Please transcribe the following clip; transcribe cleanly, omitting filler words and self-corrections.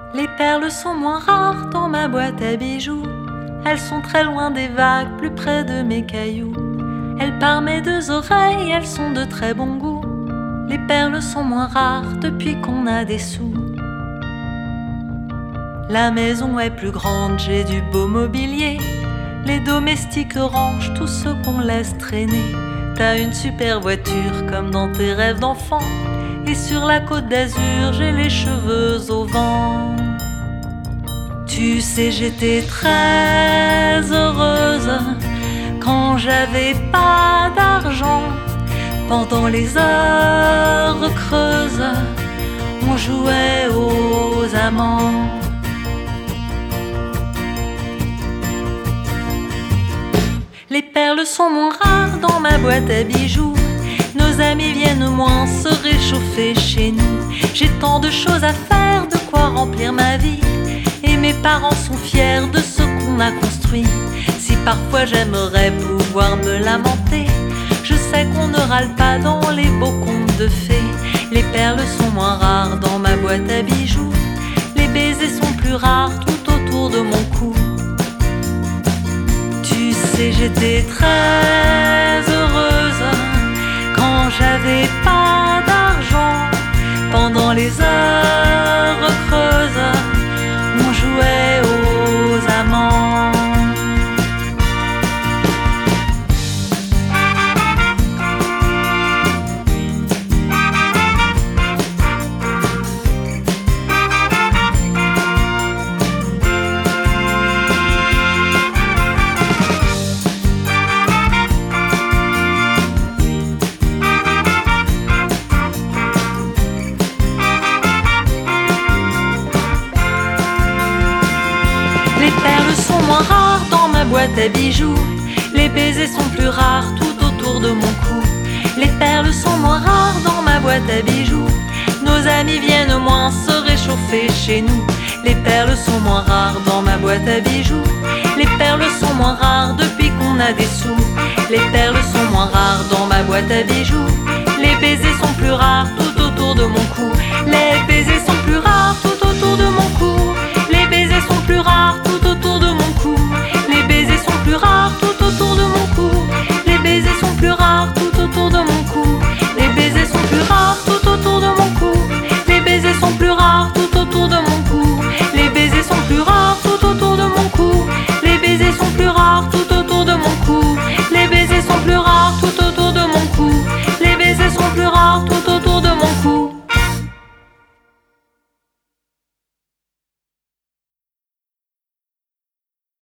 Les perles sont moins rares dans ma boîte à bijoux. Elles sont très loin des vagues, plus près de mes cailloux. Elles parent mes deux oreilles, elles sont de très bon goût. Les perles sont moins rares depuis qu'on a des sous. La maison est plus grande, j'ai du beau mobilier. Les domestiques rangent tout ce qu'on laisse traîner. T'as une super voiture comme dans tes rêves d'enfant. Et sur la côte d'Azur, j'ai les cheveux au vent. Tu sais, j'étais très heureuse quand j'avais pas d'argent. Pendant les heures creuses, on jouait aux amants. Les perles sont moins rares dans ma boîte à bijoux. Nos amis viennent moins se réchauffer chez nous. J'ai tant de choses à faire, de quoi remplir ma vie. Et mes parents sont fiers de ce qu'on a construit. Si parfois j'aimerais pouvoir me lamenter, je sais qu'on ne râle pas dans les beaux contes de fées. Les perles sont moins rares dans ma boîte à bijoux. Les baisers sont plus rares tout autour de mon cou. Tu sais, j'étais très heureuse quand j'avais pas d'argent. Pendant les heures creuses, on jouait aux amants. Les perles sont moins rares dans ma boîte à bijoux. Les baisers sont plus rares tout autour de mon cou. Les perles sont moins rares dans ma boîte à bijoux. Nos amis viennent moins se réchauffer chez nous. Les perles sont moins rares dans ma boîte à bijoux. Les perles sont moins rares depuis qu'on a des sous. Les perles sont moins rares dans ma boîte à bijoux. Les baisers sont plus rares tout autour de mon cou.